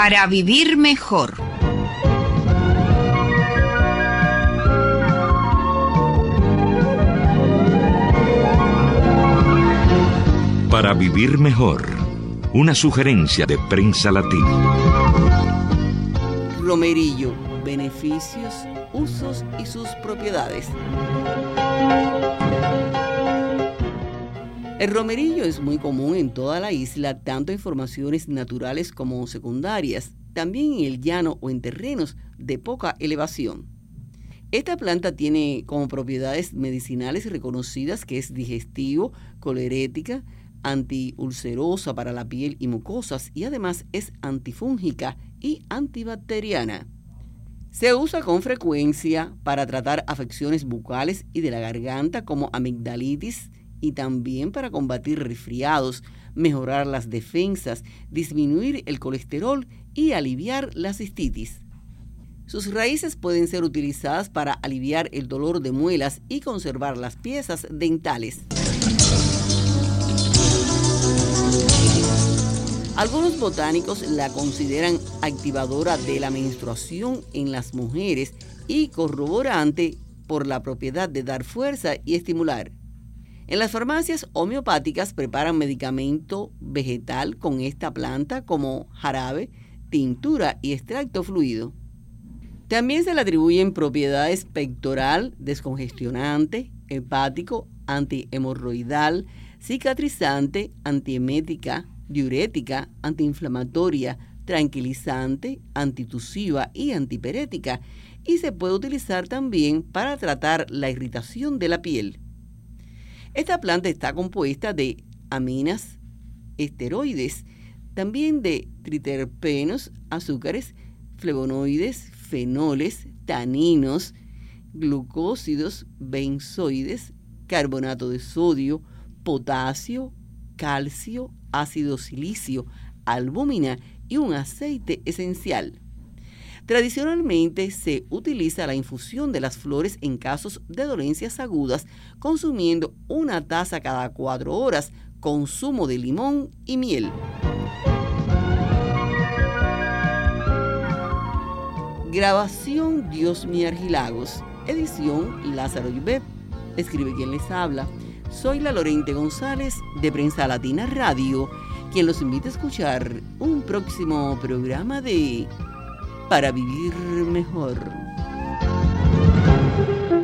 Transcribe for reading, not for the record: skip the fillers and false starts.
Para vivir mejor. Para vivir mejor. Una sugerencia de Prensa Latina. Romerillo, beneficios, usos y sus propiedades. El romerillo es muy común en toda la isla, tanto en formaciones naturales como secundarias, también en el llano o en terrenos de poca elevación. Esta planta tiene como propiedades medicinales reconocidas que es digestivo, colerética, antiulcerosa para la piel y mucosas y además es antifúngica y antibacteriana. Se usa con frecuencia para tratar afecciones bucales y de la garganta como amigdalitis y también para combatir resfriados, mejorar las defensas, disminuir el colesterol y aliviar la cistitis. Sus raíces pueden ser utilizadas para aliviar el dolor de muelas y conservar las piezas dentales. Algunos botánicos la consideran activadora de la menstruación en las mujeres y corroborante por la propiedad de dar fuerza y estimular. En las farmacias homeopáticas preparan medicamento vegetal con esta planta como jarabe, tintura y extracto fluido. También se le atribuyen propiedades pectoral, descongestionante, hepático, antihemorroidal, cicatrizante, antiemética, diurética, antiinflamatoria, tranquilizante, antitusiva y antipirética, y se puede utilizar también para tratar la irritación de la piel. Esta planta está compuesta de aminas, esteroides, también de triterpenos, azúcares, flavonoides, fenoles, taninos, glucósidos, benzoides, carbonato de sodio, potasio, calcio, ácido silicio, albúmina y un aceite esencial. Tradicionalmente se utiliza la infusión de las flores en casos de dolencias agudas, consumiendo una taza cada 4 horas con zumo de limón y miel. Grabación Diosmi Argilagos, edición Lázaro Yubeb. Escribe quien les habla. Soy la Lorente González de Prensa Latina Radio, quien los invita a escuchar un próximo programa de Para Vivir Mejor.